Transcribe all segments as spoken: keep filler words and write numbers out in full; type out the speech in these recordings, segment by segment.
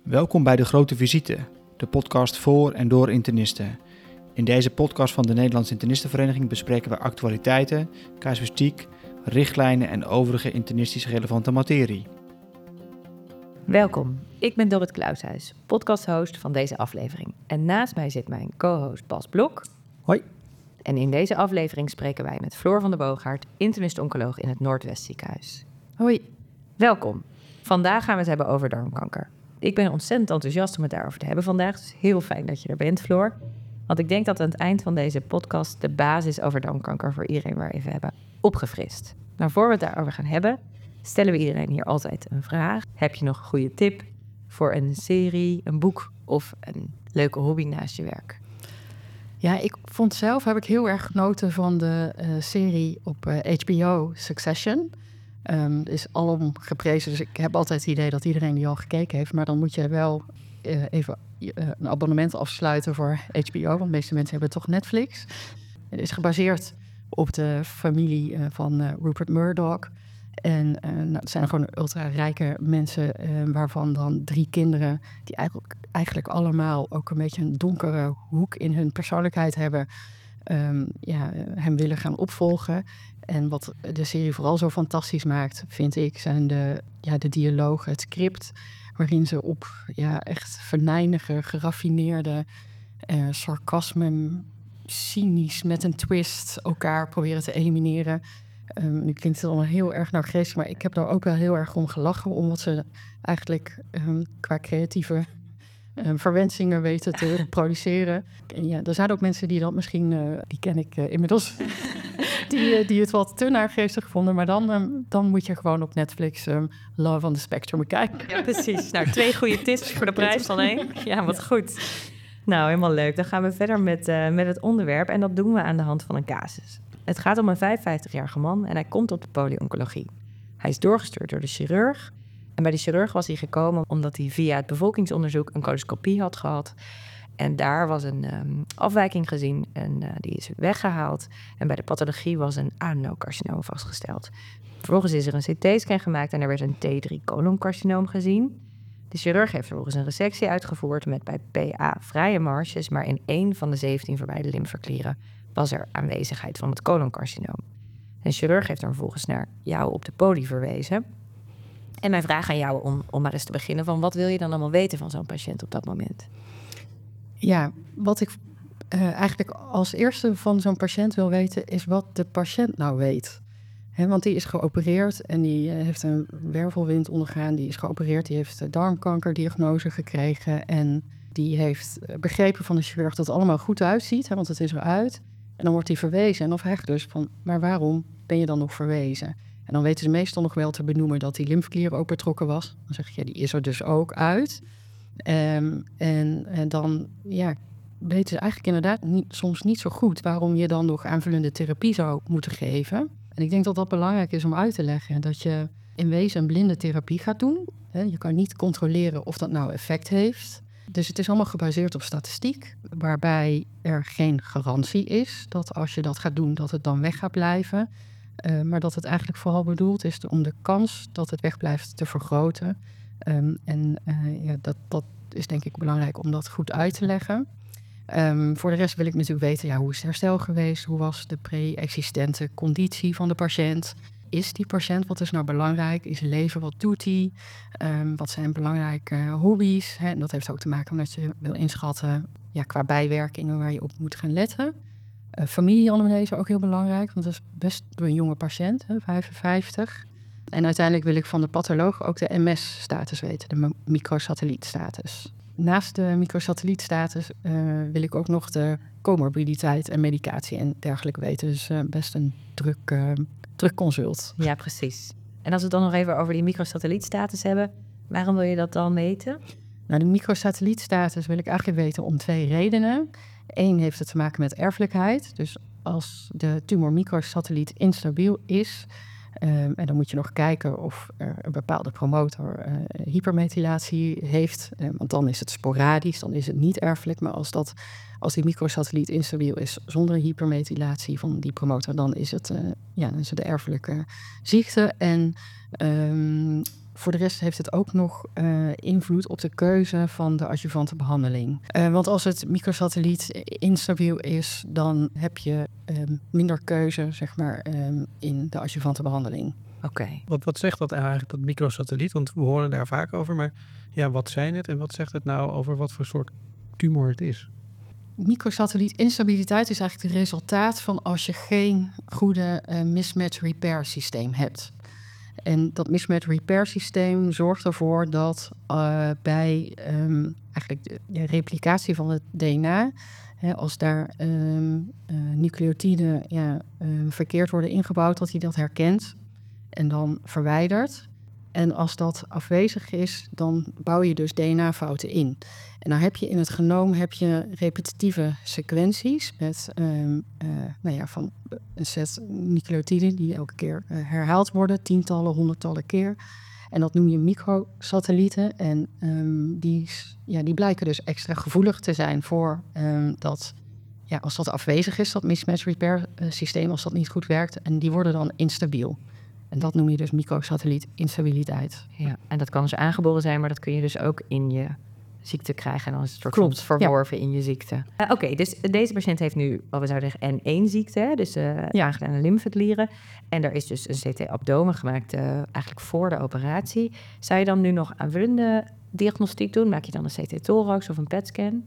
Welkom bij De Grote Visite, de podcast voor en door internisten. In deze podcast van de Nederlandse Internistenvereniging bespreken we actualiteiten, casuïstiek, richtlijnen en overige internistisch relevante materie. Welkom, ik ben Dorrit Klaushuis, podcasthost van deze aflevering. En naast mij zit mijn co-host Bas Blok. Hoi. En in deze aflevering spreken wij met Floor van der Boogaard, internist-oncoloog in het Noordwest Ziekenhuis. Hoi. Welkom. Vandaag gaan we het hebben over darmkanker. Ik ben ontzettend enthousiast om het daarover te hebben vandaag. Het is heel fijn dat je er bent, Floor. Want ik denk dat aan het eind van deze podcast de basis over darmkanker voor iedereen weer even hebben opgefrist. Nou, voor we het daarover gaan hebben, stellen we iedereen hier altijd een vraag. Heb je nog een goede tip voor een serie, een boek of een leuke hobby naast je werk? Ja, ik vond zelf, heb ik heel erg genoten van de uh, serie op uh, H B O, Succession. Um, is alom geprezen, dus ik heb altijd het idee dat iedereen die al gekeken heeft. Maar dan moet je wel uh, even uh, een abonnement afsluiten voor H B O, want de meeste mensen hebben toch Netflix. Het is gebaseerd op de familie uh, van uh, Rupert Murdoch. En uh, nou, het zijn gewoon ultra-rijke mensen, uh, waarvan dan drie kinderen, die eigenlijk, eigenlijk allemaal ook een beetje een donkere hoek in hun persoonlijkheid hebben, um, ja, hem willen gaan opvolgen. En wat de serie vooral zo fantastisch maakt, vind ik, zijn de, ja, de dialogen, het script, waarin ze op ja, echt venijnige, geraffineerde uh, sarcasme, cynisch met een twist elkaar proberen te elimineren. Um, nu klinkt het allemaal heel erg naar geest, maar ik heb daar ook wel heel erg om gelachen, omdat ze eigenlijk um, qua creatieve um, verwensingen weten te produceren. En ja, er zijn ook mensen die dat misschien, uh, die ken ik uh, inmiddels, die, uh, die het wat te naargeestig vonden. Maar dan, um, dan moet je gewoon op Netflix um, Love on the Spectrum bekijken. Ja, precies. Nou, twee goede tips voor de prijs van één. Ja, wat goed. Nou, helemaal leuk. Dan gaan we verder met, uh, met het onderwerp en dat doen we aan de hand van een casus. Het gaat om een vijfenvijftigjarige man en hij komt op de polyoncologie. Hij is doorgestuurd door de chirurg. En bij de chirurg was hij gekomen omdat hij via het bevolkingsonderzoek een coloscopie had gehad. En daar was een um, afwijking gezien en uh, die is weggehaald. En bij de pathologie was een adenocarcinoom vastgesteld. Vervolgens is er een C T-scan gemaakt en er werd een T drie coloncarcinoom gezien. De chirurg heeft vervolgens een resectie uitgevoerd met bij P A vrije marges, maar in één van de zeventien verwijde lymfeklieren was er aanwezigheid van het coloncarcinoom. De chirurg heeft er vervolgens naar jou op de poli verwezen. En mijn vraag aan jou om, om maar eens te beginnen van wat wil je dan allemaal weten van zo'n patiënt op dat moment? Ja, wat ik uh, eigenlijk als eerste van zo'n patiënt wil weten is wat de patiënt nou weet. He, want die is geopereerd en die uh, heeft een wervelwind ondergaan. Die is geopereerd, die heeft uh, darmkankerdiagnose gekregen en die heeft begrepen van de chirurg dat het allemaal goed uitziet, hè, want het is eruit. En dan wordt hij verwezen. En dan vraag ik dus van, maar waarom ben je dan nog verwezen? En dan weten ze meestal nog wel te benoemen dat die lymfeklier ook betrokken was. Dan zeg je, ja, die is er dus ook uit. Um, en, en dan ja, weten ze eigenlijk inderdaad niet, soms niet zo goed waarom je dan nog aanvullende therapie zou moeten geven. En ik denk dat dat belangrijk is om uit te leggen. Dat je in wezen een blinde therapie gaat doen. Hè, je kan niet controleren of dat nou effect heeft. Dus het is allemaal gebaseerd op statistiek, waarbij er geen garantie is dat als je dat gaat doen, dat het dan weg gaat blijven. Uh, maar dat het eigenlijk vooral bedoeld is om de kans dat het wegblijft te vergroten. Um, en uh, ja, dat, dat is denk ik belangrijk om dat goed uit te leggen. Um, voor de rest wil ik natuurlijk weten, ja, hoe is het herstel geweest? Hoe was de pre-existente conditie van de patiënt? Is die patiënt, wat is nou belangrijk? Is leven, wat doet hij? Um, wat zijn belangrijke hobby's? Hè? En dat heeft ook te maken met je wil inschatten, ja, qua bijwerkingen waar je op moet gaan letten. Uh, familieanamnese ook heel belangrijk, want dat is best door een jonge patiënt, hè, vijfenvijftig. En uiteindelijk wil ik van de patholoog ook de M S-status weten, de microsatellietstatus. Naast de microsatellietstatus uh, wil ik ook nog de comorbiditeit en medicatie en dergelijke weten. Dus uh, best een druk, uh, druk consult. Ja, precies. En als we het dan nog even over die microsatellietstatus hebben, waarom wil je dat dan weten? Nou, de microsatellietstatus wil ik eigenlijk weten om twee redenen. Eén heeft het te maken met erfelijkheid. Dus als de tumormicrosatelliet instabiel is, Um, en dan moet je nog kijken of er een bepaalde promotor uh, hypermethylatie heeft. Um, want dan is het sporadisch, dan is het niet erfelijk. Maar als, dat, als die microsatelliet instabiel is zonder hypermethylatie van die promotor, dan is het, uh, ja, dan is het de erfelijke ziekte. En um, voor de rest heeft het ook nog uh, invloed op de keuze van de adjuvante behandeling. Uh, want als het microsatelliet instabiel is, dan heb je um, minder keuze, zeg maar, um, in de adjuvante behandeling. Oké. Okay. Wat, wat zegt dat eigenlijk, dat microsatelliet? Want we horen daar vaak over, maar ja, wat zijn het en wat zegt het nou over wat voor soort tumor het is? Microsatelliet instabiliteit is eigenlijk het resultaat van als je geen goede uh, mismatch repair systeem hebt. En dat mismatch repair systeem zorgt ervoor dat uh, bij um, eigenlijk de, de replicatie van het D N A, hè, als daar um, uh, nucleotiden ja, uh, verkeerd worden ingebouwd, dat hij dat herkent en dan verwijdert. En als dat afwezig is, dan bouw je dus D N A-fouten in. En dan heb je in het genoom heb je repetitieve sequenties met um, uh, nou ja, van een set nucleotiden die elke keer uh, herhaald worden, tientallen, honderdtallen keer. En dat noem je microsatellieten. En um, die, ja, die blijken dus extra gevoelig te zijn voor um, dat, ja, als dat afwezig is, dat mismatch repair uh, systeem, als dat niet goed werkt. En die worden dan instabiel. En dat noem je dus microsatelliet instabiliteit. Ja, en dat kan dus aangeboren zijn, maar dat kun je dus ook in je ziekte krijgen. En dan is het soort van verworven ja. in je ziekte. Uh, Oké, okay, dus deze patiënt heeft nu, wat we zouden zeggen, N één ziekte. Dus uh, ja. aangedane lymfeklieren. En er is dus een C T-abdomen gemaakt uh, eigenlijk voor de operatie. Zou je dan nu nog aanvullende diagnostiek doen? Maak je dan een C T-thorax of een P E T-scan?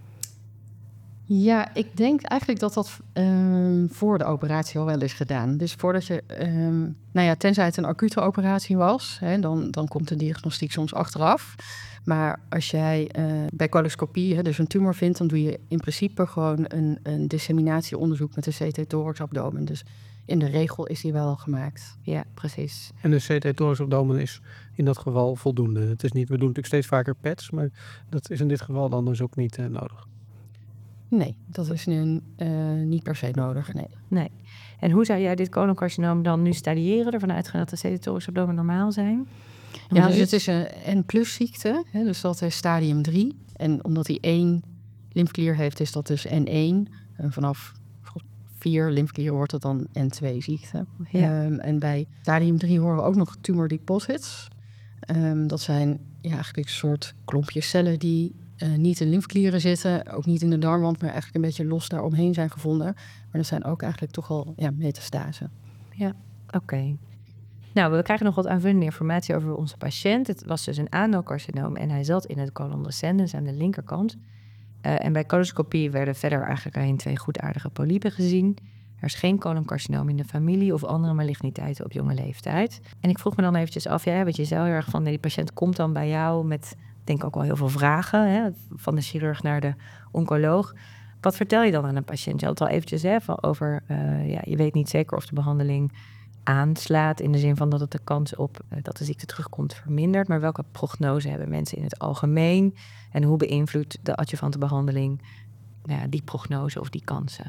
Ja, ik denk eigenlijk dat dat um, voor de operatie al wel is gedaan. Dus voordat je, um, nou ja, tenzij het een acute operatie was, hè, dan, dan komt de diagnostiek soms achteraf. Maar als jij uh, bij coloscopie hè, dus een tumor vindt, dan doe je in principe gewoon een, een disseminatieonderzoek met de C T-thorax-abdomen. Dus in de regel is die wel al gemaakt. Ja, precies. En de C T-thorax-abdomen is in dat geval voldoende. Het is niet, we doen natuurlijk steeds vaker P E T's, maar dat is in dit geval dan dus ook niet uh, nodig. Nee, dat is nu uh, niet per se nodig, nee. nee. En hoe zou jij dit coloncarcinoom dan nu stadiëren, ervan uitgaan dat de C T-thorax-abdomen normaal zijn? Ja, dus het is een N-plus ziekte, hè, dus dat is stadium drie. En omdat hij één lymfeklier heeft, is dat dus N één. En vanaf vier lymfeklieren wordt het dan N twee ziekte. Ja. Um, en bij stadium drie horen we ook nog tumor deposits. Um, dat zijn ja, eigenlijk een soort klompjes cellen die Uh, niet in lymfeklieren zitten, ook niet in de darmwand, maar eigenlijk een beetje los daaromheen zijn gevonden. Maar dat zijn ook eigenlijk toch al ja, metastasen. Ja, oké. Okay. Nou, we krijgen nog wat aanvullende informatie over onze patiënt. Het was dus een adenocarcinoom en hij zat in het colon descendens aan de linkerkant. Uh, en bij coloscopie werden verder eigenlijk alleen twee goedaardige polypen gezien. Er is geen coloncarcinoom in de familie of andere maligniteiten op jonge leeftijd. En ik vroeg me dan eventjes af, ja, want je zei heel erg van, nee, die patiënt komt dan bij jou met, denk ik ook wel heel veel vragen, hè, van de chirurg naar de oncoloog. Wat vertel je dan aan een patiënt? Je had het al eventjes hè, van over, uh, ja, je weet niet zeker of de behandeling aanslaat, in de zin van dat het de kans op uh, dat de ziekte terugkomt vermindert. Maar welke prognose hebben mensen in het algemeen? En hoe beïnvloedt de adjuvante behandeling nou ja, die prognose of die kansen?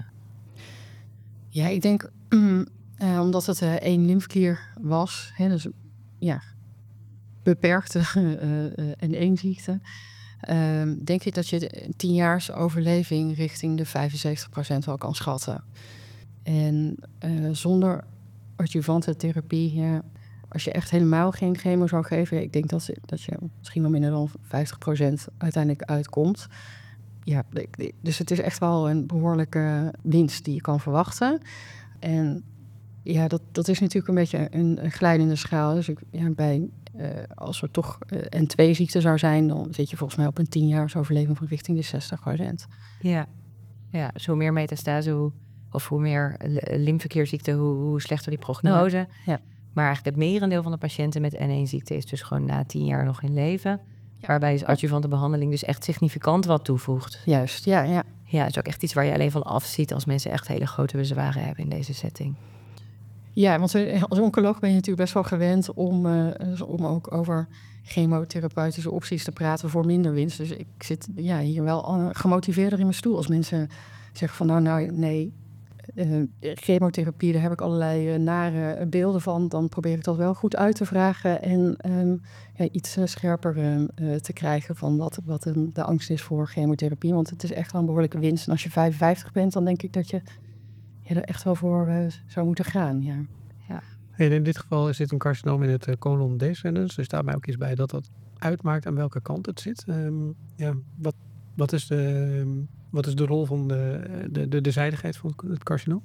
Ja, ik denk, um, uh, omdat het uh, één lymfeklier was, hè, dus ja, beperkte uh, uh, N één ziekte, uh, denk ik dat je tien jaars overleving richting de vijfenzeventig procent wel kan schatten. En uh, zonder adjuvante therapie, ja, als je echt helemaal geen chemo zou geven, ik denk dat, dat je misschien wel minder dan vijftig procent uiteindelijk uitkomt. Ja, dus het is echt wel een behoorlijke winst die je kan verwachten. En ja, dat, dat is natuurlijk een beetje een, een glijdende schaal. Dus ik, ja, bij, uh, als er toch uh, N twee ziekte zou zijn, dan zit je volgens mij op een tien jaars overleving van richting de zestig procent. Ja, ja, dus hoe meer metastase, hoe, of hoe meer lymfeklierziekte, hoe, hoe slechter die prognose. Ja, ja. Maar eigenlijk het merendeel van de patiënten met N één ziekte is dus gewoon na tien jaar nog in leven. Ja. Waarbij is adjuvante behandeling dus echt significant wat toevoegt. Juist, ja, ja. Ja, het is ook echt iets waar je alleen van afziet als mensen echt hele grote bezwaren hebben in deze setting. Ja, want als oncoloog ben je natuurlijk best wel gewend om, uh, om ook over chemotherapeutische opties te praten voor minder winst. Dus ik zit ja, hier wel gemotiveerder in mijn stoel als mensen zeggen van nou, nou nee, uh, chemotherapie, daar heb ik allerlei uh, nare beelden van. Dan probeer ik dat wel goed uit te vragen en um, ja, iets uh, scherper uh, te krijgen van wat, wat um, de angst is voor chemotherapie. Want het is echt wel een behoorlijke winst. En als je vijfenvijftig bent, dan denk ik dat je ja, er echt wel voor uh, zou moeten gaan. Ja. Ja, En in dit geval is dit een carcinoom in het uh, colon descendens. Er staat mij ook iets bij dat dat uitmaakt aan welke kant het zit. Um, ja, wat, wat, is de, um, wat is de rol van de, de, de, de zijdigheid van het carcinoom?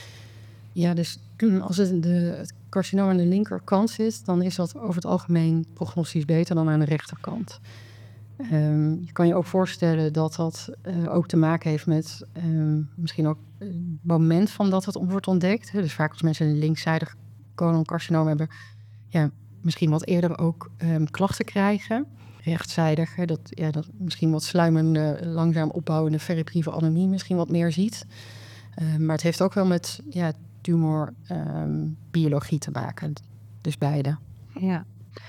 Ja, dus als het, de, het carcinoom aan de linkerkant zit, dan is dat over het algemeen prognostisch beter dan aan de rechterkant. Um, je kan je ook voorstellen dat dat uh, ook te maken heeft met um, misschien ook het moment van dat het wordt ontdekt. Dus vaak als mensen een linkszijdig coloncarcinoom hebben, ja, misschien wat eerder ook um, klachten krijgen. Rechtszijdig, hè, dat, ja, dat misschien wat sluimende, langzaam opbouwende ferriprieve anemie misschien wat meer ziet. Um, maar het heeft ook wel met ja, tumorbiologie um, te maken. Dus beide. Ja.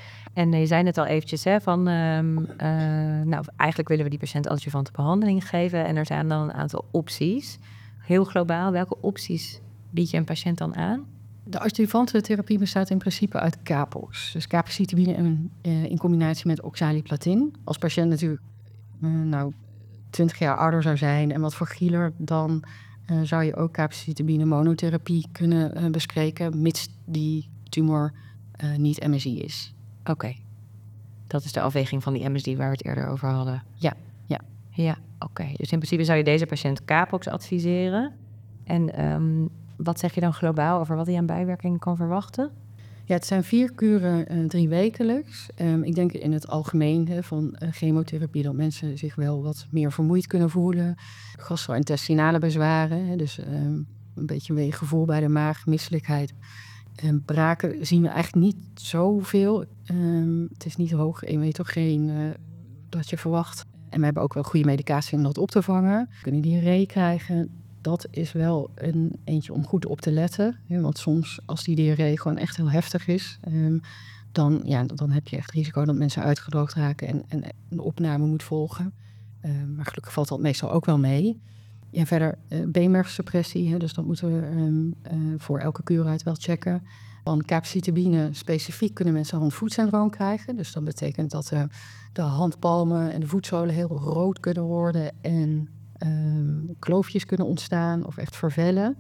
En je zei het al eventjes, hè, van um, uh, nou, eigenlijk willen we die patiënt adjuvante behandeling geven. En er zijn dan een aantal opties. Heel globaal, welke opties bied je een patiënt dan aan? De adjuvante therapie bestaat in principe uit capox. Dus capecitabine in, uh, in combinatie met oxaliplatin. Als patiënt natuurlijk uh, nou, twintig jaar ouder zou zijn en wat fragieler, dan uh, zou je ook capecitabine monotherapie kunnen uh, bespreken, mits die tumor uh, niet M S I is. Oké, okay. Dat is de afweging van die M S D waar we het eerder over hadden. Ja, ja. Ja, oké. Okay. Dus in principe zou je deze patiënt capox adviseren. En um, wat zeg je dan globaal over wat hij aan bijwerkingen kan verwachten? Ja, het zijn vier kuren uh, drie wekelijks. Um, ik denk in het algemeen hè, van uh, chemotherapie dat mensen zich wel wat meer vermoeid kunnen voelen. Gastro-intestinale bezwaren, hè, dus um, een beetje een weeggevoel bij de maag, misselijkheid. En braken zien we eigenlijk niet zoveel. Um, het is niet hoog emetogeen uh, dat je verwacht. En we hebben ook wel goede medicatie om dat op te vangen. We kunnen diarree krijgen. Dat is wel een eentje om goed op te letten. Hè, want soms als die diarree gewoon echt heel heftig is, Um, dan, ja, dan heb je echt risico dat mensen uitgedroogd raken en, en een opname moet volgen. Um, maar gelukkig valt dat meestal ook wel mee. Ja, verder uh, beenmergsuppressie, hè, dus dat moeten we um, uh, voor elke kuur uit wel checken. Van capecitabine specifiek kunnen mensen handvoetsyndroom krijgen. Dus dat betekent dat uh, de handpalmen en de voetzolen heel rood kunnen worden en um, kloofjes kunnen ontstaan of echt vervellen.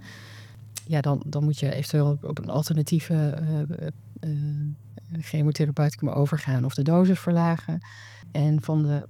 Ja, dan, dan moet je eventueel op een alternatieve uh, uh, chemotherapeuticum overgaan of de dosis verlagen. En van de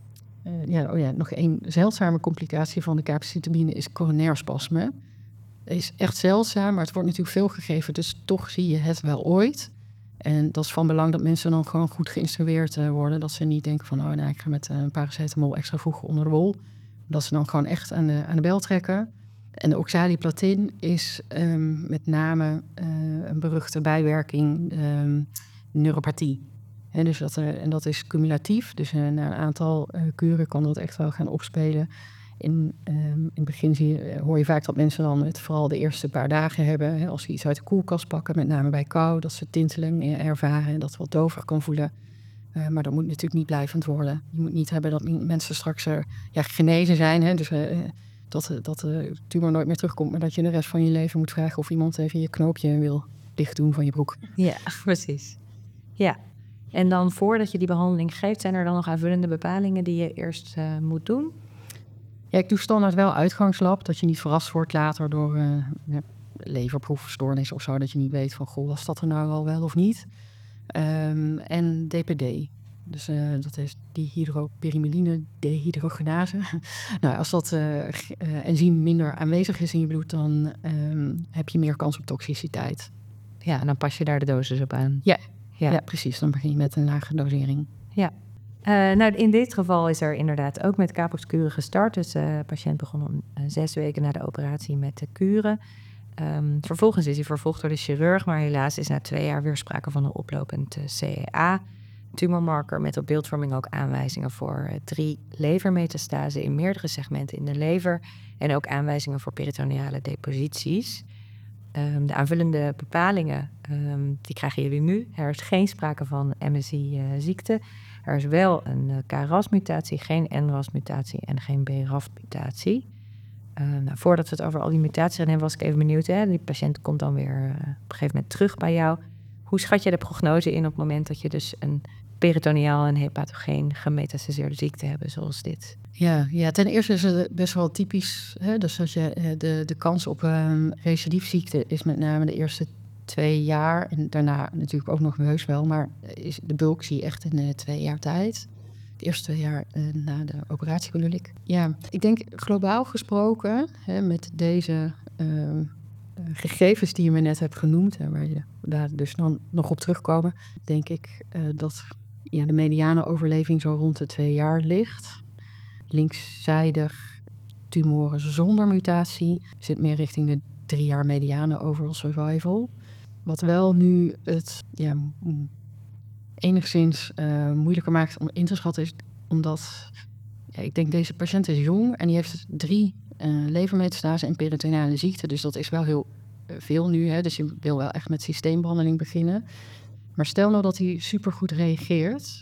Uh, ja, oh ja, nog één zeldzame complicatie van de capecitabine is coronairspasme. Het is echt zeldzaam, maar het wordt natuurlijk veel gegeven, dus toch zie je het wel ooit. En dat is van belang dat mensen dan gewoon goed geïnstrueerd uh, worden. Dat ze niet denken van, oh, nou, ik ga met uh, een paracetamol extra vroeg onder de wol. Dat ze dan gewoon echt aan de, aan de bel trekken. En de oxaliplatin is um, met name uh, een beruchte bijwerking, um, neuropathie. He, dus dat, uh, en dat is cumulatief. Dus uh, na een aantal uh, kuren kan dat echt wel gaan opspelen. In, um, in het begin zie je, uh, hoor je vaak dat mensen dan het vooral de eerste paar dagen hebben. Hè, als ze iets uit de koelkast pakken, met name bij kou, dat ze tinteling ervaren en dat het wat dover kan voelen. Uh, maar dat moet natuurlijk niet blijvend worden. Je moet niet hebben dat mensen straks uh, ja, genezen zijn. Hè, dus uh, dat, dat de tumor nooit meer terugkomt, maar dat je de rest van je leven moet vragen of iemand even je knoopje wil dicht doen van je broek. Ja, precies. Ja. En dan voordat je die behandeling geeft, zijn er dan nog aanvullende bepalingen die je eerst uh, moet doen? Ja, ik doe standaard wel uitgangslab, dat je niet verrast wordt later door uh, ja, leverproefstoornis of zo, dat je niet weet van, goh, was dat er nou al wel of niet? Um, en D P D, dus uh, dat is dihydroperimeline dehydrogenase. Nou, als dat uh, uh, enzym minder aanwezig is in je bloed, dan um, heb je meer kans op toxiciteit. Ja, en dan pas je daar de dosis op aan. Ja. Ja. ja, precies. Dan begin je met een lage dosering. Ja. Uh, nou, in dit geval is er inderdaad ook met capoxkuren gestart. Dus de uh, patiënt begon om uh, zes weken na de operatie met de kuren. Um, vervolgens is hij vervolgd door de chirurg, maar helaas is na twee jaar weer sprake van een oplopend uh, C E A. Tumormarker met op beeldvorming ook aanwijzingen voor uh, drie levermetastasen in meerdere segmenten in de lever. En ook aanwijzingen voor peritoneale deposities. Um, de aanvullende bepalingen, um, die krijgen jullie nu. Er is geen sprake van M S I-ziekte. Uh, er is wel een uh, K R A S-mutatie, geen N R A S-mutatie en geen B R A F-mutatie. Uh, nou, voordat we het over al die mutaties gaan hebben, was ik even benieuwd. Hè? Die patiënt komt dan weer uh, op een gegeven moment terug bij jou. Hoe schat je de prognose in op het moment dat je dus een peritoneaal en hepatogeen gemetastaseerde ziekte hebt, zoals dit? Ja, ja, ten eerste is het best wel typisch. Hè? Dus als je, de, de kans op um, recidiefziekte is met name de eerste twee jaar. En daarna natuurlijk ook nog heus wel. Maar is de bulk zie je echt in uh, twee jaar tijd. Het eerste twee jaar uh, na de operatie bedoel ik. Ja, ik denk globaal gesproken, hè, met deze uh, gegevens die je me net hebt genoemd, hè, waar je daar dus dan nog op terugkomen, denk ik uh, dat ja, de mediane overleving zo rond de twee jaar ligt. Linkszijdig tumoren zonder mutatie zit meer richting de drie jaar mediane overall survival. Wat wel nu het ja, enigszins uh, moeilijker maakt om in te schatten is omdat ja, ik denk deze patiënt is jong en die heeft drie uh, levermetastase en peritoneale ziekte. Dus dat is wel heel uh, veel nu. Hè? Dus je wil wel echt met systeembehandeling beginnen. Maar stel nou dat hij supergoed reageert,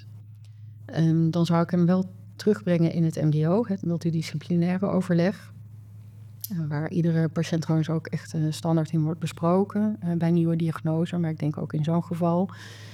um, dan zou ik hem wel terugbrengen in het M D O, het multidisciplinaire overleg. Uh, waar iedere patiënt trouwens ook echt uh, standaard in wordt besproken uh, bij nieuwe diagnose. Maar ik denk ook in zo'n geval.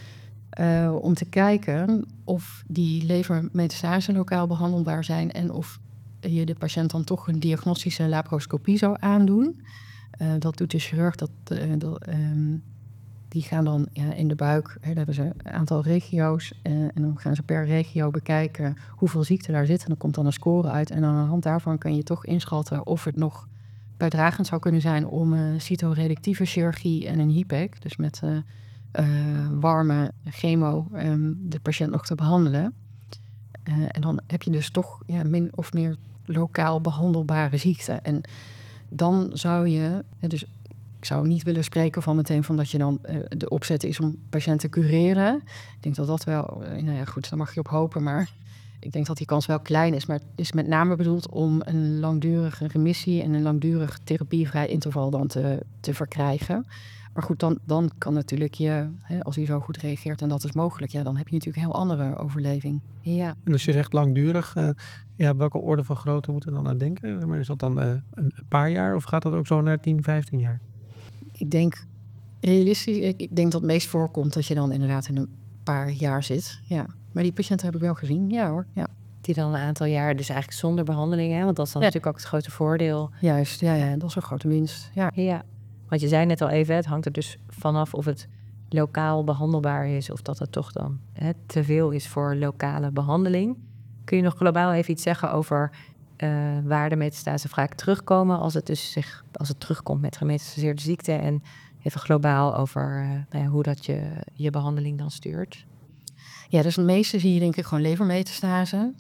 Uh, om te kijken of die levermetastase lokaal behandelbaar zijn en of je de patiënt dan toch een diagnostische laparoscopie zou aandoen. Uh, dat doet de chirurg. Dat, uh, dat, um, die gaan dan ja, in de buik, hè, daar hebben ze een aantal regio's uh, en dan gaan ze per regio bekijken hoeveel ziekte daar zit. En dan komt dan een score uit en aan de hand daarvan kan je toch inschatten of het nog bijdragend zou kunnen zijn om uh, cytoreductieve chirurgie en een H I P E C, dus met uh, uh, warme chemo, um, de patiënt nog te behandelen. Uh, en dan heb je dus toch ja, min of meer lokaal behandelbare ziekte. En dan zou je, dus ik zou niet willen spreken van meteen van dat je dan uh, de opzet is om patiënten te cureren. Ik denk dat dat wel, uh, nou ja goed, daar mag je op hopen, maar ik denk dat die kans wel klein is. Maar het is met name bedoeld om een langdurige remissie en een langdurig therapievrij interval dan te, te verkrijgen. Maar goed, dan, dan kan natuurlijk je, hè, als hij zo goed reageert en dat is mogelijk, ja, dan heb je natuurlijk een heel andere overleving. Ja. En als je zegt langdurig, uh, ja, welke orde van grootte moeten we dan aan denken? Maar is dat dan uh, een paar jaar of gaat dat ook zo naar tien, vijftien jaar? Ik denk realistisch, ik, ik denk dat het meest voorkomt dat je dan inderdaad in een paar jaar zit. Ja. Maar die patiënten heb ik wel gezien, ja hoor. Ja. Die dan een aantal jaar dus eigenlijk zonder behandeling, hè? Want dat is dan ja. natuurlijk ook het grote voordeel. Juist, ja, ja, dat is een grote winst. Ja. ja, want je zei net al even, het hangt er dus vanaf of het lokaal behandelbaar is of dat het toch dan hè, te veel is voor lokale behandeling. Kun je nog globaal even iets zeggen over uh, waar de metastase vaak terugkomen als het dus zich, als het terugkomt met gemetastaseerde ziekte en even globaal over uh, nou ja, hoe dat je je behandeling dan stuurt? Ja, dus het meeste zie je denk ik gewoon levermetastase.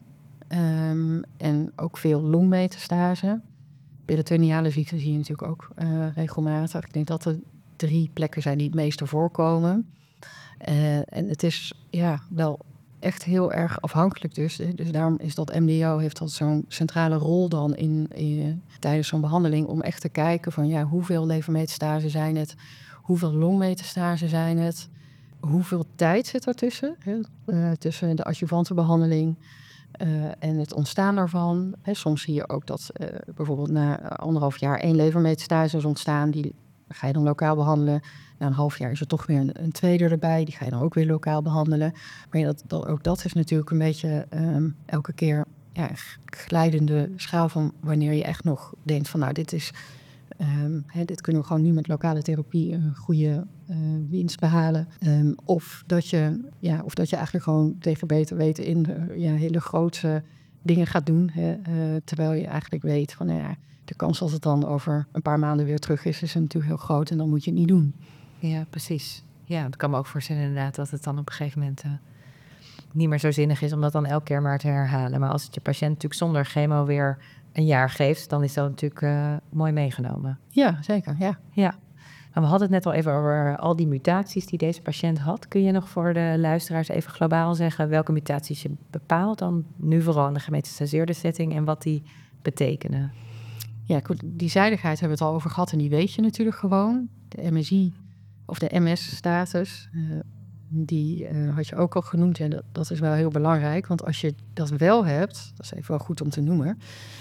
Um, en ook veel longmetastase. Peritoneale ziekte zie je natuurlijk ook uh, regelmatig. Ik denk dat er drie plekken zijn die het meeste voorkomen. Uh, en het is ja wel echt heel erg afhankelijk dus. Dus daarom is dat M D O heeft dat zo'n centrale rol dan in, in tijdens zo'n behandeling om echt te kijken van ja, hoeveel levermetastase zijn het, hoeveel longmetastase zijn het, hoeveel tijd zit er tussen, hè? Uh, tussen de adjuvante behandeling uh, en het ontstaan daarvan. Hè, soms zie je ook dat uh, bijvoorbeeld na anderhalf jaar één levermetastase is ontstaan, die ga je dan lokaal behandelen. Na een half jaar is er toch weer een, een tweede erbij, die ga je dan ook weer lokaal behandelen. Maar ja, dat, dat, ook dat is natuurlijk een beetje um, elke keer ja, glijdende schaal van wanneer je echt nog denkt van nou, dit is Um, he, dit kunnen we gewoon nu met lokale therapie een goede uh, winst behalen. Um, of, dat je, ja, of dat je eigenlijk gewoon tegen beter weten in uh, ja, hele grote dingen gaat doen. He, uh, terwijl je eigenlijk weet van ja, de kans dat het dan over een paar maanden weer terug is, is natuurlijk heel groot en dan moet je het niet doen. Ja, precies. Ja, dat kan me ook voorstellen inderdaad dat het dan op een gegeven moment uh, niet meer zo zinnig is om dat dan elke keer maar te herhalen. Maar als het je patiënt natuurlijk zonder chemo weer een jaar geeft, dan is dat natuurlijk uh, mooi meegenomen. Ja, zeker, ja. Ja. Nou, we hadden het net al even over al die mutaties die deze patiënt had. Kun je nog voor de luisteraars even globaal zeggen welke mutaties je bepaalt dan nu vooral in de gemetastaseerde setting en wat die betekenen? Ja, goed, die zijdigheid hebben we het al over gehad en die weet je natuurlijk gewoon. De M S I of de M S-status, uh, die uh, had je ook al genoemd. Ja, dat, dat is wel heel belangrijk, want als je dat wel hebt, dat is even wel goed om te noemen,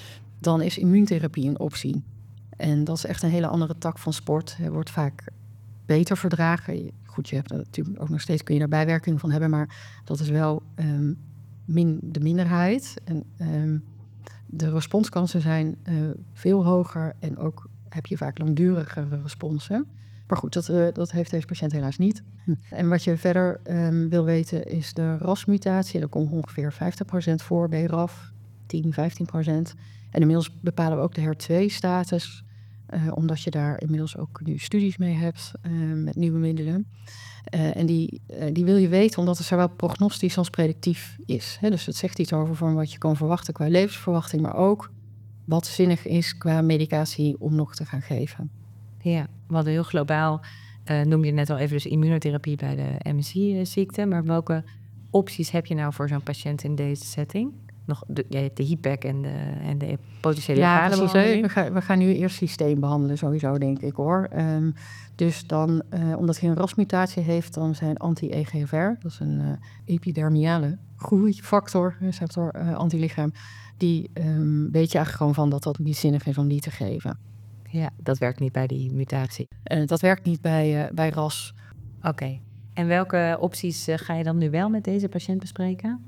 dan is immuuntherapie een optie. En dat is echt een hele andere tak van sport. Het wordt vaak beter verdragen. Goed, je hebt natuurlijk ook nog steeds, kun je daar bijwerking van hebben, maar dat is wel um, min, de minderheid. En um, de responskansen zijn uh, veel hoger en ook heb je vaak langdurigere responsen. Maar goed, dat, uh, dat heeft deze patiënt helaas niet. Hm. En wat je verder um, wil weten is de rasmutatie. Dat komt ongeveer vijftig procent voor bij R A F, tien, vijftien procent. En inmiddels bepalen we ook de H E R twee status... Uh, omdat je daar inmiddels ook nu studies mee hebt uh, met nieuwe middelen. Uh, en die, uh, die wil je weten omdat het zowel prognostisch als predictief is. Hè? Dus het zegt iets over van wat je kan verwachten qua levensverwachting... maar ook wat zinnig is qua medicatie om nog te gaan geven. Ja, we hadden heel globaal, uh, noemde je net al even dus immunotherapie bij de M S I-ziekte. Maar welke opties heb je nou voor zo'n patiënt in deze setting? Nog de, ja, de H I P E C en de, en de potentiële ja, behandeling. We gaan, we gaan nu eerst systeem behandelen sowieso, denk ik hoor. Um, dus dan, uh, omdat hij een rasmutatie heeft, dan zijn anti-E G F R... dat is een uh, epidermiale groeifactor, receptor, uh, antilichaam... die um, weet je eigenlijk gewoon van dat dat niet zinnig is om die te geven. Ja, dat werkt niet bij die mutatie. Uh, dat werkt niet bij, uh, bij ras. Oké. Okay. En welke opties uh, ga je dan nu wel met deze patiënt bespreken?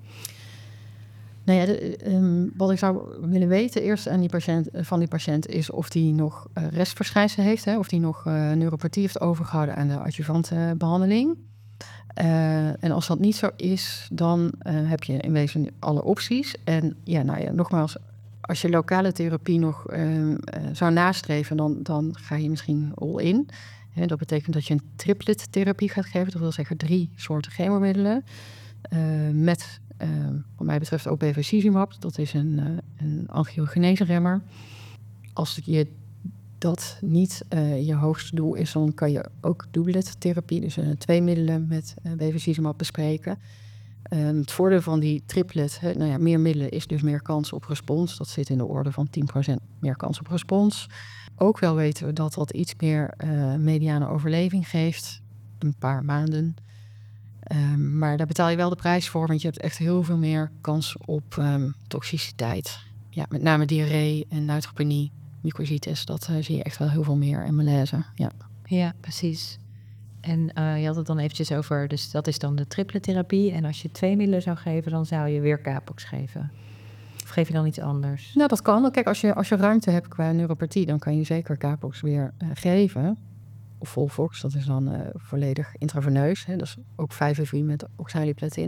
Nou ja, de, um, wat ik zou willen weten eerst aan die patiënt, van die patiënt... is of die nog uh, restverschijnselen heeft... Hè, of die nog uh, neuropathie heeft overgehouden aan de adjuvante behandeling. Uh, en als dat niet zo is, dan uh, heb je in wezen alle opties. En ja, nou ja, nogmaals, als je lokale therapie nog uh, uh, zou nastreven... Dan, dan ga je misschien all in. Hè, dat betekent dat je een triplet therapie gaat geven. Dat wil zeggen drie soorten chemomiddelen uh, met... Uh, wat mij betreft ook bevacizumab, dat is een, uh, een angiogenese-remmer. Als je dat niet uh, je hoogste doel is, dan kan je ook doublet-therapie, dus uh, twee middelen met uh, bevacizumab bespreken. Uh, het voordeel van die triplet, hè, nou ja, meer middelen is dus meer kans op respons. Dat zit in de orde van tien procent meer kans op respons. Ook wel weten we dat dat iets meer uh, mediane overleving geeft, een paar maanden. Um, maar daar betaal je wel de prijs voor, want je hebt echt heel veel meer kans op um, toxiciteit. Ja, met name diarree en neutropenie, mucositis, dat uh, zie je echt wel heel veel meer en malaise. Ja, ja precies. En uh, je had het dan eventjes over, dus dat is dan de tripletherapie. En als je twee middelen zou geven, dan zou je weer Capox geven. Of geef je dan iets anders? Nou, dat kan. Kijk, als je, als je ruimte hebt qua neuropathie, dan kan je zeker Capox weer uh, geven. Of Volvox, dat is dan uh, volledig intraveneus. Hè. Dat is ook vijf F U met oxaliplatin.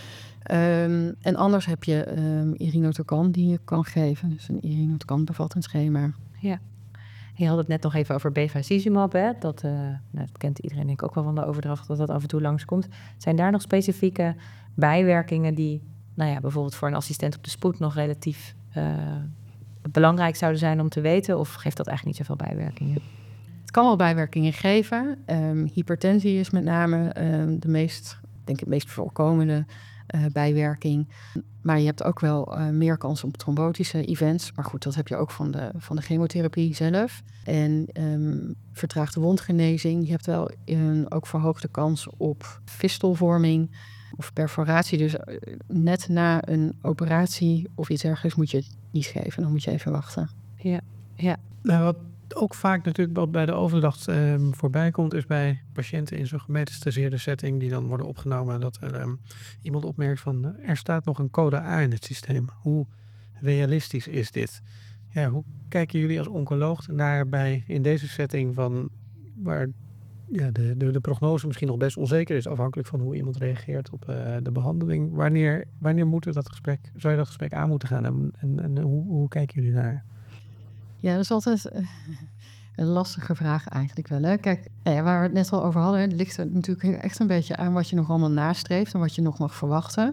Um, en anders heb je um, irinotecan die je kan geven. Dus een irinotecan bevattend schema. Ja. Je had het net nog even over bevacizumab. Hè? Dat, uh, nou, dat kent iedereen denk ik ook wel van de overdracht, dat dat af en toe langskomt. Zijn daar nog specifieke bijwerkingen die, nou ja, bijvoorbeeld voor een assistent op de spoed nog relatief uh, belangrijk zouden zijn om te weten? Of geeft dat eigenlijk niet zoveel bijwerkingen? Het kan wel bijwerkingen geven. Um, hypertensie is met name um, de meest, denk ik, meest voorkomende uh, bijwerking. Maar je hebt ook wel uh, meer kans op trombotische events. Maar goed, dat heb je ook van de, van de chemotherapie zelf. En um, vertraagde wondgenezing. Je hebt wel een ook verhoogde kans op fistulvorming of perforatie. Dus uh, net na een operatie of iets dergelijks moet je het niet geven. Dan moet je even wachten. Ja, ja. Nou, wat ook vaak natuurlijk wat bij de overdracht um, voorbij komt, is bij patiënten in zo'n gemetastaseerde setting die dan worden opgenomen, dat er um, iemand opmerkt van uh, er staat nog een code A in het systeem. Hoe realistisch is dit? Ja, hoe kijken jullie als oncoloog naar bij in deze setting van waar ja, de, de, de prognose misschien nog best onzeker is, afhankelijk van hoe iemand reageert op uh, de behandeling. Wanneer, wanneer moet dat gesprek, zou je dat gesprek aan moeten gaan en, en, en hoe, hoe kijken jullie naar? Ja, dat is altijd uh, een lastige vraag eigenlijk wel. Hè? Kijk, ja, waar we het net al over hadden, het ligt er natuurlijk echt een beetje aan wat je nog allemaal nastreeft en wat je nog mag verwachten.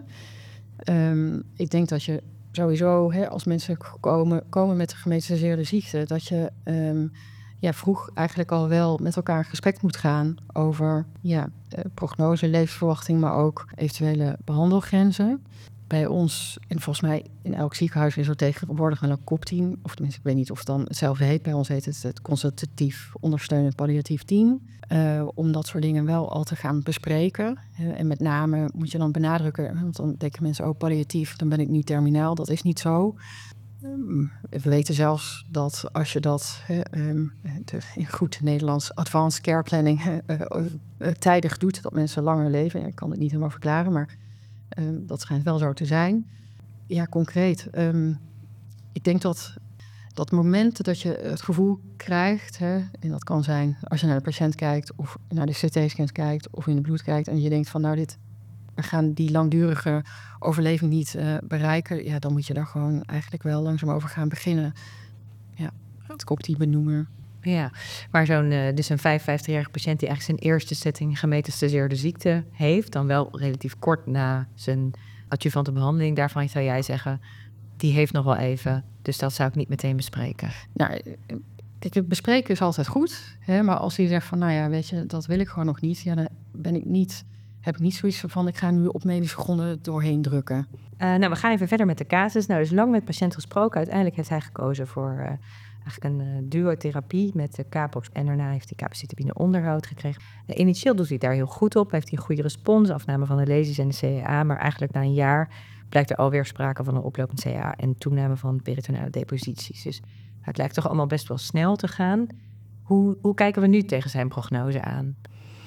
Um, ik denk dat je sowieso, hè, als mensen komen, komen met een gemetastaseerde ziekte, dat je um, ja, vroeg eigenlijk al wel met elkaar in gesprek moet gaan over ja, uh, prognose, levensverwachting, maar ook eventuele behandelgrenzen. Bij ons, en volgens mij in elk ziekenhuis is er tegenwoordig wel een C O P-team. Of tenminste, ik weet niet of het dan hetzelfde heet. Bij ons heet het het consultatief ondersteunend palliatief team. Uh, om dat soort dingen wel al te gaan bespreken. Uh, en met name moet je dan benadrukken, want dan denken mensen ook palliatief, dan ben ik niet terminaal. Dat is niet zo. Um, we weten zelfs dat als je dat uh, um, de, in goed Nederlands advanced care planning uh, uh, uh, tijdig doet, dat mensen langer leven. Ja, ik kan het niet helemaal verklaren, maar Um, dat schijnt wel zo te zijn. Ja, concreet. Um, ik denk dat dat moment dat je het gevoel krijgt, hè, en dat kan zijn als je naar de patiënt kijkt of naar de C T-scans kijkt of in het bloed kijkt en je denkt van nou dit, we gaan die langdurige overleving niet uh, bereiken, ja, dan moet je daar gewoon eigenlijk wel langzaam over gaan beginnen. Ja, het koptie benoemen. Ja, maar zo'n uh, dus een vijfenvijftigjarige patiënt die eigenlijk zijn eerste setting gemetastaseerde ziekte heeft, dan wel relatief kort na zijn adjuvante behandeling, daarvan zou jij zeggen, die heeft nog wel even, dus dat zou ik niet meteen bespreken. Nou, kijk, het bespreken is altijd goed, hè, maar als hij zegt van, nou ja, weet je, dat wil ik gewoon nog niet, ja, dan ben ik niet, heb ik niet zoiets van, ik ga nu op medische gronden doorheen drukken. Uh, nou, we gaan even verder met de casus. Nou, dus lang met de patiënt gesproken. Uiteindelijk heeft hij gekozen voor uh, eigenlijk een uh, duotherapie met de Capox en daarna heeft hij capecitabine onderhoud gekregen. Uh, initieel doet hij daar heel goed op, heeft hij een goede respons, afname van de lesies en de C A A, maar eigenlijk na een jaar blijkt er alweer sprake van een oplopend C A A en toename van peritoneale deposities. Dus het lijkt toch allemaal best wel snel te gaan. Hoe, hoe kijken we nu tegen zijn prognose aan?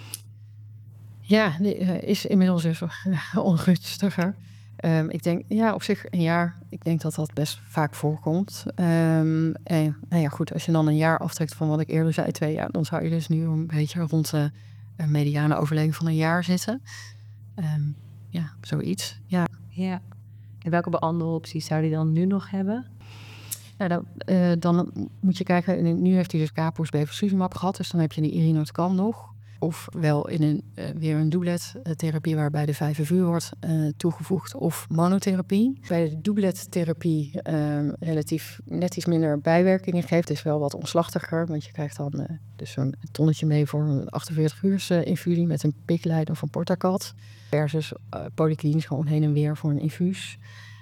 Ja, die uh, is inmiddels dus ongunstiger. Um, ik denk, ja, op zich een jaar, ik denk dat dat best vaak voorkomt. Um, en nou ja, goed, als je dan een jaar aftrekt van wat ik eerder zei, twee jaar, dan zou je dus nu een beetje rond de uh, mediane overleving van een jaar zitten. Um, ja, zoiets, ja. Ja. En welke behandelopties zou hij dan nu nog hebben? Nou, dan, uh, dan moet je kijken, nu heeft hij dus Capox bevacizumab gehad, dus dan heb je die irinotecan nog. Of wel in een, uh, weer een doublet-therapie waarbij de vijf F U wordt uh, toegevoegd of monotherapie. Bij de doublet-therapie uh, relatief net iets minder bijwerkingen geeft. Het is wel wat omslachtiger, want je krijgt dan uh, dus zo'n tonnetje mee voor een achtenveertig uurs uh, infusie met een pikleider van Portacat. Versus uh, polyklinisch gewoon heen en weer voor een infuus.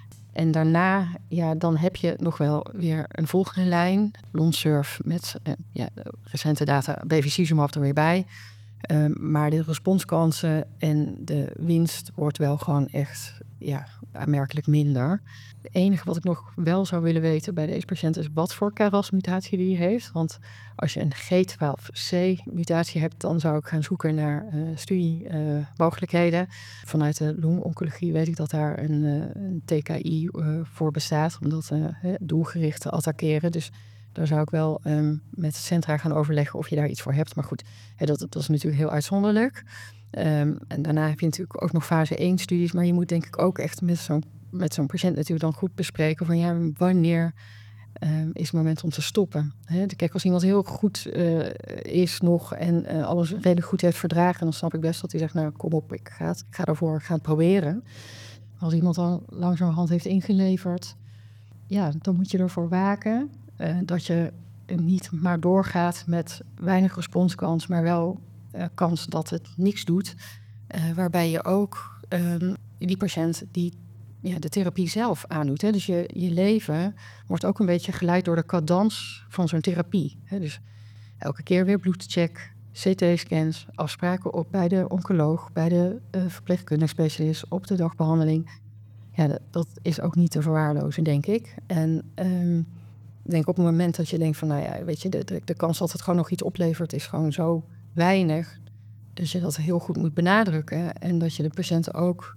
En daarna, ja, dan heb je nog wel weer een volgende lijn. Lonsurf met uh, ja, recente data, bevacizumab er weer bij. Um, maar de responskansen en de winst wordt wel gewoon echt ja, aanmerkelijk minder. Het enige wat ik nog wel zou willen weten bij deze patiënt is wat voor K R A S-mutatie die heeft. Want als je een G twaalf C-mutatie hebt, dan zou ik gaan zoeken naar uh, studiemogelijkheden. Uh, Vanuit de longoncologie weet ik dat daar een, uh, een T K I uh, voor bestaat, om dat uh, doelgericht te attackeren. Dus daar zou ik wel um, met het centra gaan overleggen of je daar iets voor hebt. Maar goed, hè, dat, dat is natuurlijk heel uitzonderlijk. Um, en daarna heb je natuurlijk ook nog fase één studies. Maar je moet denk ik ook echt met zo'n, met zo'n patiënt natuurlijk dan goed bespreken van ja, wanneer um, is het moment om te stoppen. Hè? Kijk, als iemand heel goed uh, is nog en uh, alles redelijk goed heeft verdragen, dan snap ik best dat hij zegt, nou kom op, ik ga, het, ik ga ervoor, ik ga het proberen. Als iemand dan langzamerhand heeft ingeleverd, ja, dan moet je ervoor waken. Uh, dat je niet maar doorgaat met weinig responskans, maar wel uh, kans dat het niks doet. Uh, waarbij je ook uh, die patiënt die ja, de therapie zelf aandoet. Hè. Dus je, je leven wordt ook een beetje geleid door de cadans van zo'n therapie. Hè. Dus elke keer weer bloedcheck, C T-scans, afspraken op bij de oncoloog, bij de uh, verpleegkundige specialist, op de dagbehandeling. Ja, dat, dat is ook niet te verwaarlozen, denk ik. En um, ik denk op het moment dat je denkt van, nou ja, weet je, de, de, de kans dat het gewoon nog iets oplevert is gewoon zo weinig. Dus je dat heel goed moet benadrukken. En dat je de patiënt ook,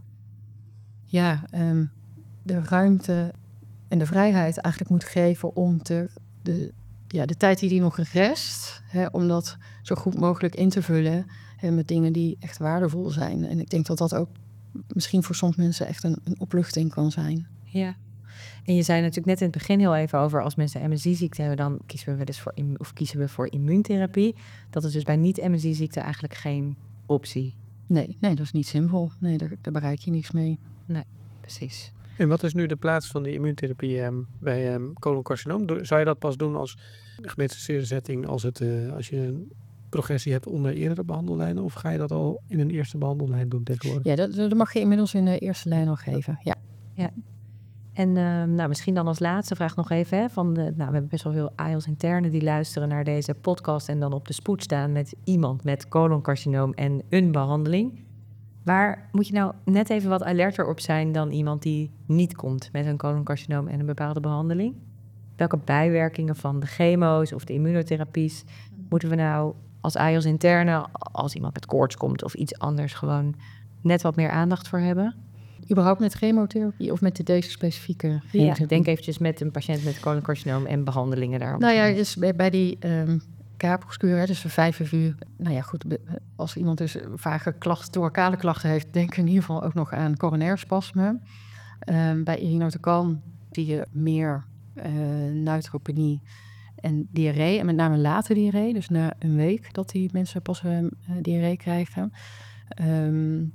ja, um, de ruimte en de vrijheid eigenlijk moet geven om te, de, ja, de tijd die die nog rest, hè, om dat zo goed mogelijk in te vullen hè, met dingen die echt waardevol zijn. En ik denk dat dat ook misschien voor sommige mensen echt een, een opluchting kan zijn. Ja. En je zei natuurlijk net in het begin heel even over, als mensen M S I-ziekte hebben, dan kiezen we wel eens voor, of kiezen we voor immuuntherapie. Dat is dus bij niet-M S I-ziekte eigenlijk geen optie. Nee, nee, dat is niet zinvol. Nee, daar, daar bereik je niks mee. Nee, precies. En wat is nu de plaats van die immuuntherapie um, bij um, coloncarcinoom? Zou je dat pas doen als gemetastaseerde setting, als, het, uh, als je een progressie hebt onder eerdere behandellijnen? Of ga je dat al in een eerste behandellijn doen tegenwoordig? Ja, dat, dat mag je inmiddels in de eerste lijn al geven, ja. Ja. En uh, nou, misschien dan als laatste vraag nog even. Hè, van de, nou, we hebben best wel veel A I O S-internen die luisteren naar deze podcast en dan op de spoed staan met iemand met coloncarcinoom en een behandeling. Waar moet je nou net even wat alerter op zijn dan iemand die niet komt met een coloncarcinoom en een bepaalde behandeling? Welke bijwerkingen van de chemo's of de immunotherapies moeten we nou als A I O S-interne, als iemand met koorts komt of iets anders, gewoon net wat meer aandacht voor hebben? überhaupt met chemotherapie of met de deze specifieke... Ja, ik denk eventjes met een patiënt met coloncarcinoom en behandelingen daarom. Nou ja, dus bij, bij die um, Kapoor-kuur, dus vijf uur... Nou ja, goed, als iemand dus vage klachten, thoracale klachten heeft... denk ik in ieder geval ook nog aan coronair spasme. Um, bij irinotecan zie je meer uh, neutropenie en diarree. En met name late diarree, dus na een week dat die mensen pas uh, diarree krijgen. Um,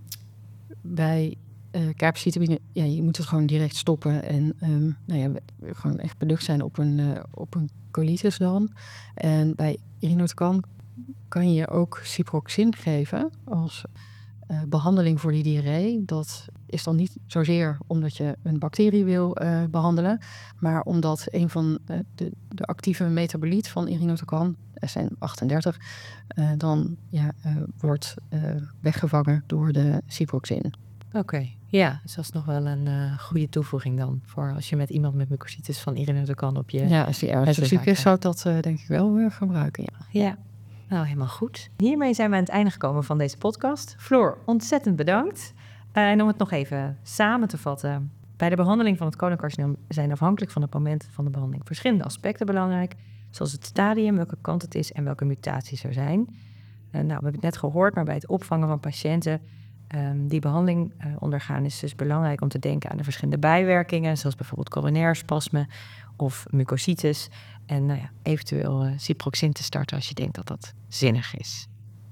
bij uh, capecitabine, ja, je moet het gewoon direct stoppen. En um, nou ja, gewoon echt beducht zijn op een, uh, op een colitis dan. En bij irinotecan kan je ook ciproxin geven als uh, behandeling voor die diarree. Dat is dan niet zozeer omdat je een bacterie wil uh, behandelen, maar omdat een van uh, de, de actieve metaboliet van irinotecan, S N achtendertig, uh, dan ja, uh, wordt uh, weggevangen door de ciproxin. Oké, okay. Ja, dus dat is nog wel een uh, goede toevoeging dan voor als je met iemand met mucositis van irinotecan op je... Ja, als die ernstig ziek is, zou ik dat uh, denk ik wel uh, gebruiken, ja. Ja. Nou, helemaal goed. Hiermee zijn we aan het einde gekomen van deze podcast. Floor, ontzettend bedankt. Uh, en om het nog even samen te vatten. Bij de behandeling van het coloncarcinoom zijn afhankelijk van het moment van de behandeling verschillende aspecten belangrijk. Zoals het stadium, welke kant het is en welke mutaties er zijn. Uh, nou, we hebben het net gehoord, maar bij het opvangen van patiënten um, die behandeling uh, ondergaan is dus belangrijk om te denken aan de verschillende bijwerkingen. Zoals bijvoorbeeld coronair spasme of mucositis. En nou ja, eventueel uh, ciproxin te starten als je denkt dat dat zinnig is.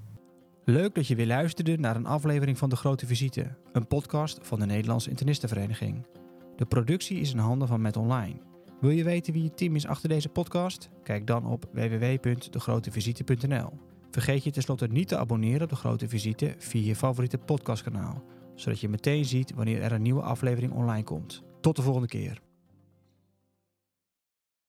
Leuk dat je weer luisterde naar een aflevering van De Grote Visite, een podcast van de Nederlandse Internistenvereniging. De productie is in handen van Met Online. Wil je weten wie het team is achter deze podcast? Kijk dan op w w w punt de grote visite punt n l. Vergeet je tenslotte niet te abonneren op De Grote Visite via je favoriete podcastkanaal, zodat je meteen ziet wanneer er een nieuwe aflevering online komt. Tot de volgende keer.